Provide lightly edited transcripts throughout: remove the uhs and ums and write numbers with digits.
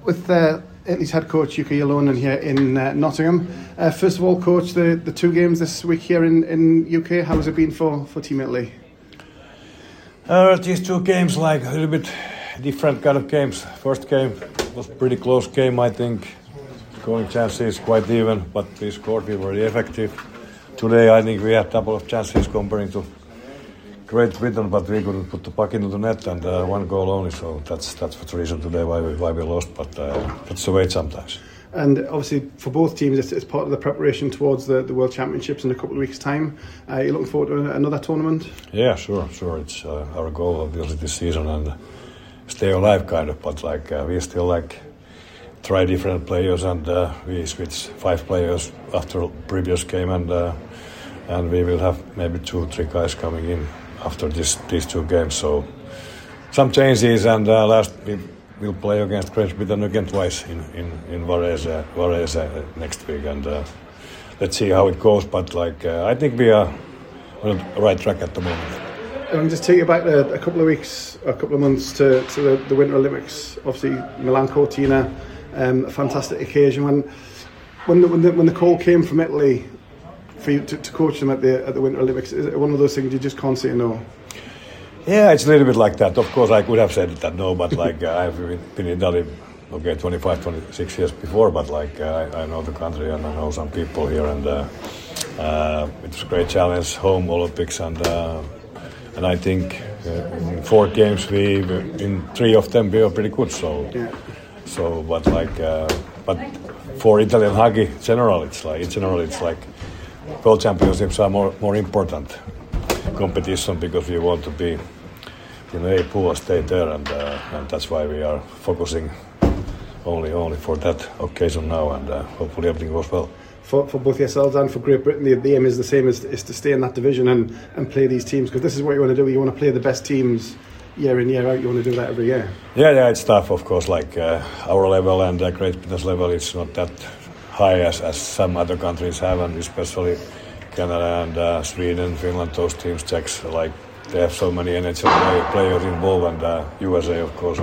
with Italy's head coach Jukka Jalonen here in Nottingham. First of all, coach, the 2 games this week here in UK, how has it been for Team Italy? These 2 games, like a little bit different kind of games. First game was pretty close game, I think. Scoring chances quite even, but we scored. We were very effective. Today, I think we had a couple of chances comparing to Great Britain, but we couldn't put the puck into the net, and 1 goal only. So that's the reason today why we lost. But that's the way sometimes. And obviously, for both teams, it's part of the preparation towards the World Championships in a couple of weeks' time. Are you looking forward to another tournament? Yeah, sure. It's our goal, obviously, this season and stay alive, kind of. But we still try different players, and we switch 5 players after previous game, and we will have maybe 2-3 guys coming in after these 2 games. So some changes, and last we'll play against Great Britain again twice in Varese next week, and let's see how it goes. But I think we are on the right track at the moment. And just take you back a couple of weeks, a couple of months to the Winter Olympics. Obviously, Milan Cortina, a fantastic occasion. When the call came from Italy for you to coach them at the Winter Olympics, is it one of those things you just can't say no? Yeah, it's a little bit like that. Of course, I could have said that no, but I've been in Italy, 25, 26 years before, but I know the country and I know some people here, and it was a great challenge, home Olympics, and I think in 4 games, in 3 of them we were pretty good. So, yeah. But for Italian hockey, in general, it's like World Championships are more important competition because we want to be in A pool and stay there, and that's why we are focusing only for that occasion now, and hopefully everything goes well. For both yourselves and for Great Britain, the aim is the same, is to stay in that division and play these teams, because this is what you want to do. You want to play the best teams year in, year out. You want to do that every year. Yeah, it's tough, of course. Our level and Great Britain's level, it's not that high as some other countries have, and especially Canada and Sweden, Finland, those teams, Czechs, they have so many NHL players involved, and USA, of course.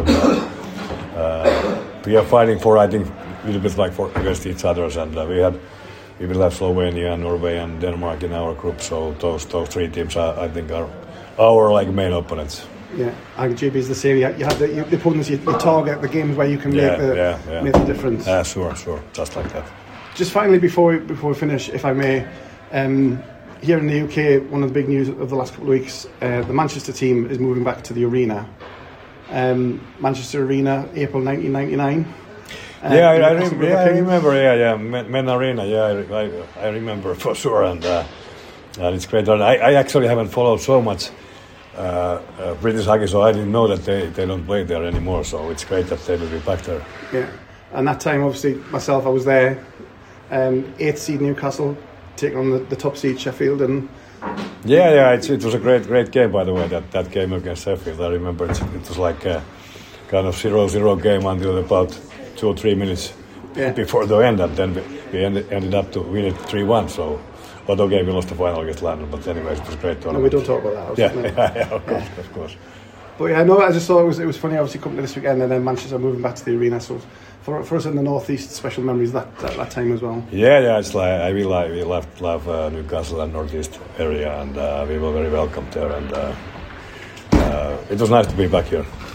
We are fighting for, I think, a little bit against each other, and we will have Slovenia, Norway, and Denmark in our group. So those 3 teams, I think, are our main opponents. Yeah, and GB is the same. You have the opponents you target, the games where you can make the difference. Sure, just like that. Just finally, before we finish, if I may, here in the UK, one of the big news of the last couple of weeks, the Manchester team is moving back to the arena. Manchester Arena, April 1999. I remember. Men Arena. I remember for sure, and it's great. I actually haven't followed so much British hockey, so I didn't know that they don't play there anymore. So it's great that they will be back there. Yeah, and that time, obviously, myself, I was there. 8th seed Newcastle taking on the top seed Sheffield, and it was a great game, by the way. That game against Sheffield, I remember it was like a kind of 0-0 game until about 2 or 3 minutes before the end, and then we ended up to win it 3-1. So, but okay, we lost the final against London. But anyways, it was a great tournament. No, we don't talk about that. Of course. But yeah, no, I just thought it was funny. Obviously, coming to this weekend, and then Manchester moving back to the arena. So for us in the northeast, special memories that time as well. Yeah, it's we love Newcastle and northeast area, and we were very welcome there, and it was nice to be back here.